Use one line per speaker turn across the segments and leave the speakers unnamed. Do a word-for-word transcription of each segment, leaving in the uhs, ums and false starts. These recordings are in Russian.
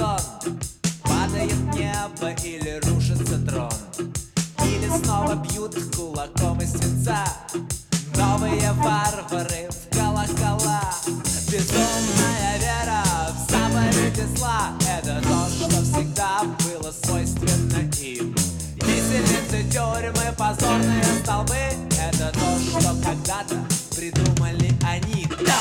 сон. Падает небо или рушится трон, или снова бьют кулаком из свинца новые варвары в колокола. Безумная вера в заповеди зла — это то, что всегда было свойственно им. Виселицы, тюрьмы, позорные столбы — это то, что когда-то придумали они. Да!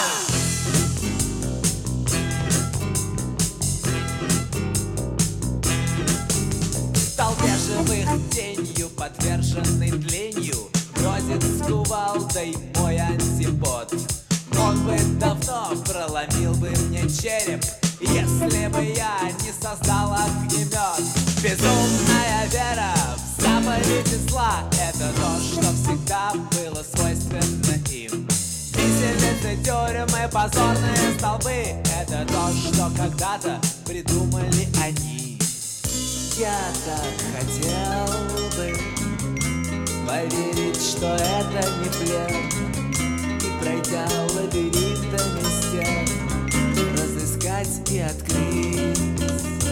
В толпе живых тенью, подверженный тлению, бродит с кувалдой мой антипод. Он бы давно проломил бы мне череп, если бы я не создал огнемет. Безумная вера в заповеди зла — это то, что всегда было свойственно им. Виселицы, тюрьмы, позорные столбы — это то, что когда-то придумали они. Я так хотел бы поверить, что это не плен, и, пройдя лабиринтами стен, разыскать и открыть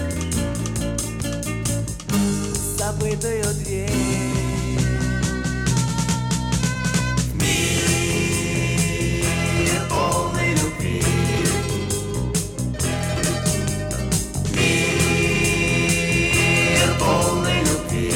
забытую дверь. Мир полный любви, мир полный любви.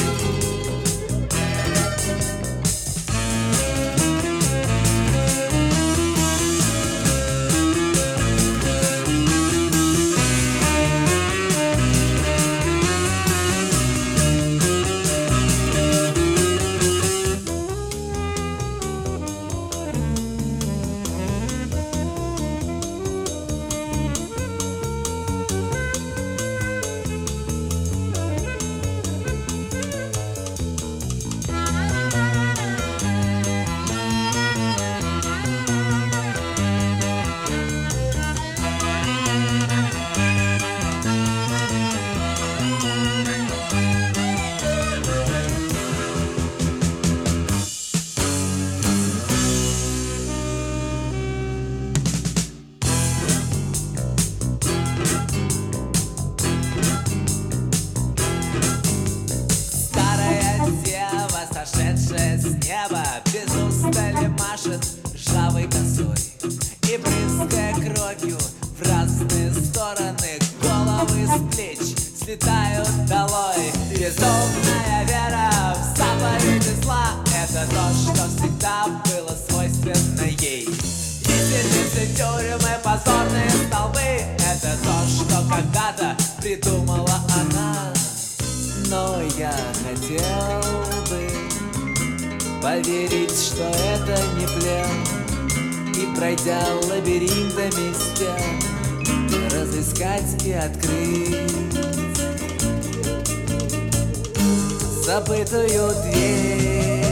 Сошедшая с неба без устали машет ржавой косой и, брызгая кровью в разные стороны, головы с плеч слетают долой. Безумная вера в заповеди зла — это то, что всегда было свойственно ей. Виселицы, тюрьмы, позорные столбы — это то, что когда-то придумала она. Но я хотел бы поверить, что это не плен, и, пройдя лабиринтами стен, разыскать и открыть забытую дверь.